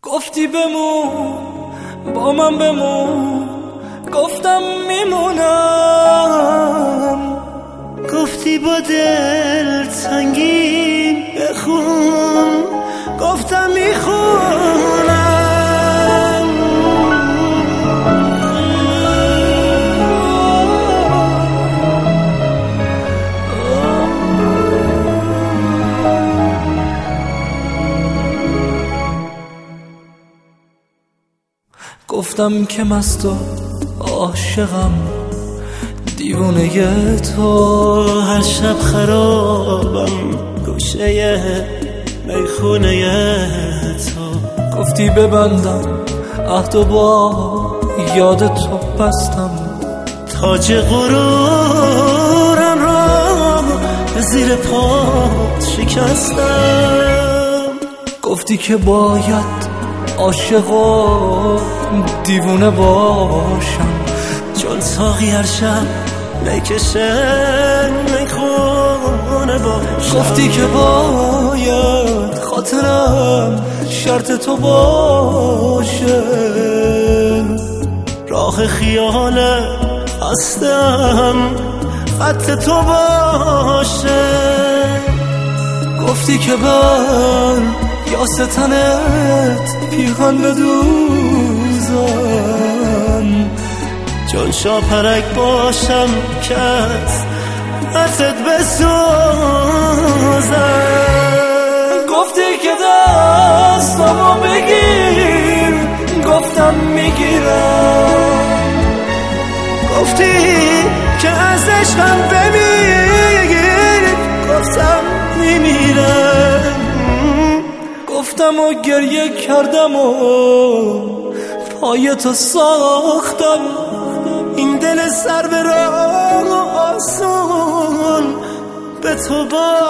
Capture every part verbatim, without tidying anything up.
گفتی بمون با من بمون، گفتم میمونم. گفتی با دل تنگیم بخون، گفتم میخونم. گفتم که مست و عاشقم، دیوونه تو، هر شب خرابم گوشه میخونه تو. گفتی ببندم عهد و با یاد تو بستم، تاج غرورم را زیر پات شکستم. گفتی که باید عاشق و دیوونه باشم، چون ساقی هر شب میکشه میخونه باشم. گفتی که باید خاطرم شرط تو باشه، راه خیال هستم خط تو باشه. گفتی که بر یا ستنت پیغان بدوزم، چون شاپرک باشم که از خطت بسوزم. گفتی که دستمو بگیر، گفتم میگیرم. گفتی که از عشقم بمیر، گفتم میمیرم. گفتم و گریه کردم و پای تو ساختم، این دل سر به راه آسون به تو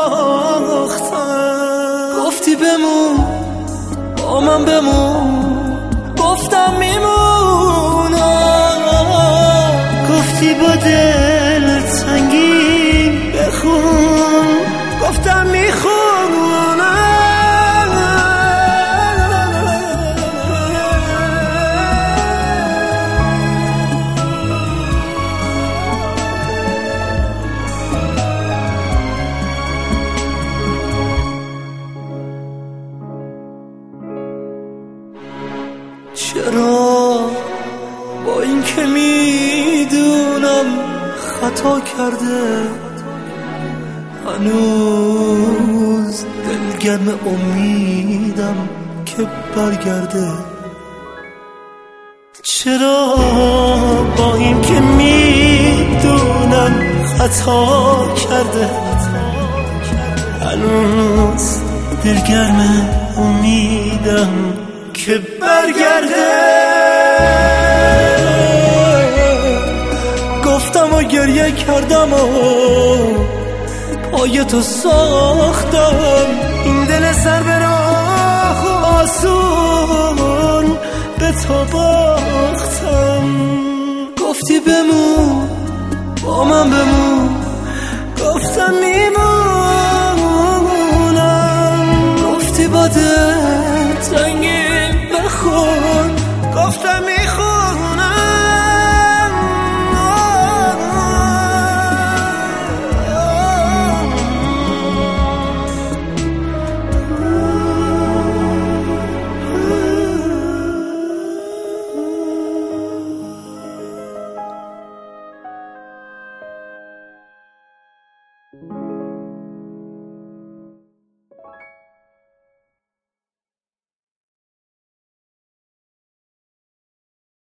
باختم. گفتی بمون با من بمون، گفتم میمونم. گفتی با دل تنگیم بخون، گفتم میخونم. چرا با این که میدونم خطا کرده، هنوز دلگرم امیدم که برگرده. چرا با این که میدونم خطا کرده، هنوز دلگرم امیدم که برگرده. گفتم و گریه کردم و پای تو ساختم، این دل سر به راه آسون به تو باختم. گفتی بمون با من بمون،